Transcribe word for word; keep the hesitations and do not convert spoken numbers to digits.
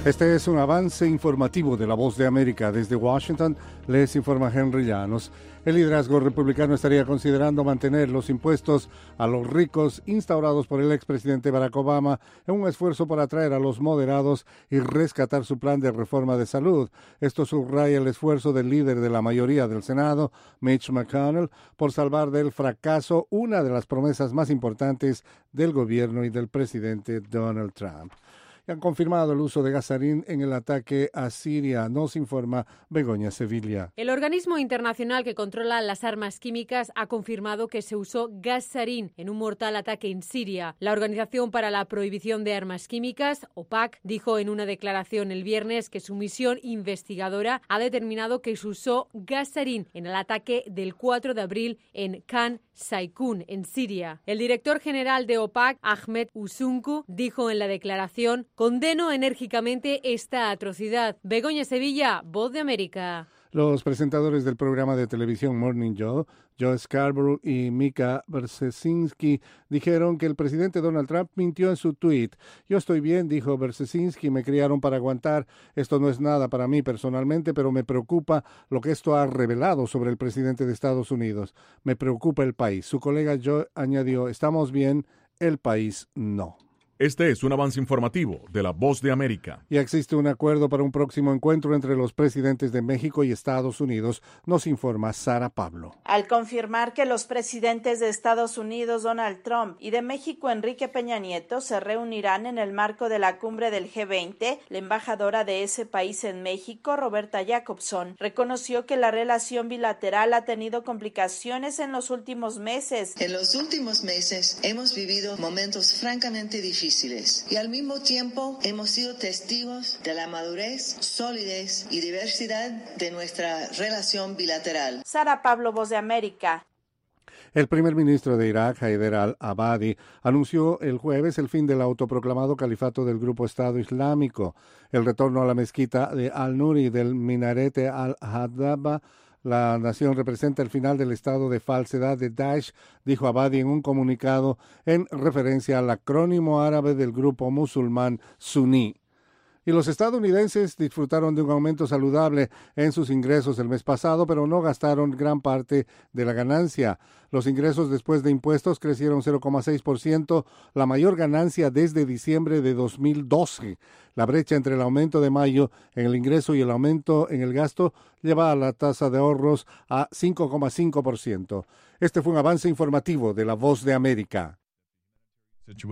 Este es un avance informativo de La Voz de América. Desde Washington les informa Henry Llanos. El liderazgo republicano estaría considerando mantener los impuestos a los ricos instaurados por el expresidente Barack Obama en un esfuerzo por atraer a los moderados y rescatar su plan de reforma de salud. Esto subraya el esfuerzo del líder de la mayoría del Senado, Mitch McConnell, por salvar del fracaso una de las promesas más importantes del gobierno y del presidente Donald Trump. Y han confirmado el uso de gasarín en el ataque a Siria, nos informa Begoña Sevilla. El organismo internacional que controla las armas químicas ha confirmado que se usó gasarín en un mortal ataque en Siria. La Organización para la Prohibición de Armas Químicas, OPAC, dijo en una declaración el viernes que su misión investigadora ha determinado que se usó gasarín en el ataque del cuatro de abril en Khan Saykun, en Siria. El director general de OPAC, Ahmed Usunku, dijo en la declaración: condeno enérgicamente esta atrocidad. Begoña Sevilla, Voz de América. Los presentadores del programa de televisión Morning Joe, Joe Scarborough y Mika Brzezinski, dijeron que el presidente Donald Trump mintió en su tuit. Yo estoy bien, dijo Brzezinski, me criaron para aguantar. Esto no es nada para mí personalmente, pero me preocupa lo que esto ha revelado sobre el presidente de Estados Unidos. Me preocupa el país. Su colega Joe añadió, estamos bien, el país no. Este es un avance informativo de La Voz de América. Ya existe un acuerdo para un próximo encuentro entre los presidentes de México y Estados Unidos, nos informa Sara Pablo. Al confirmar que los presidentes de Estados Unidos, Donald Trump, y de México, Enrique Peña Nieto, se reunirán en el marco de la cumbre del G veinte, la embajadora de ese país en México, Roberta Jacobson, reconoció que la relación bilateral ha tenido complicaciones en los últimos meses. En los últimos meses hemos vivido momentos francamente difíciles. Y al mismo tiempo hemos sido testigos de la madurez, solidez y diversidad de nuestra relación bilateral. Sara Pablo, Voz de América. El primer ministro de Irak, Haider al-Abadi, anunció el jueves el fin del autoproclamado califato del grupo Estado Islámico. El retorno a la mezquita de Al-Nuri del minarete al-Hadaba. La nación representa el final del estado de falsedad de Daesh, dijo Abadi en un comunicado en referencia al acrónimo árabe del grupo musulmán suní. Y los estadounidenses disfrutaron de un aumento saludable en sus ingresos el mes pasado, pero no gastaron gran parte de la ganancia. Los ingresos después de impuestos crecieron cero coma seis por ciento, la mayor ganancia desde diciembre de dos mil doce. La brecha entre el aumento de mayo en el ingreso y el aumento en el gasto lleva a la tasa de ahorros a cinco coma cinco por ciento. Este fue un avance informativo de La Voz de América.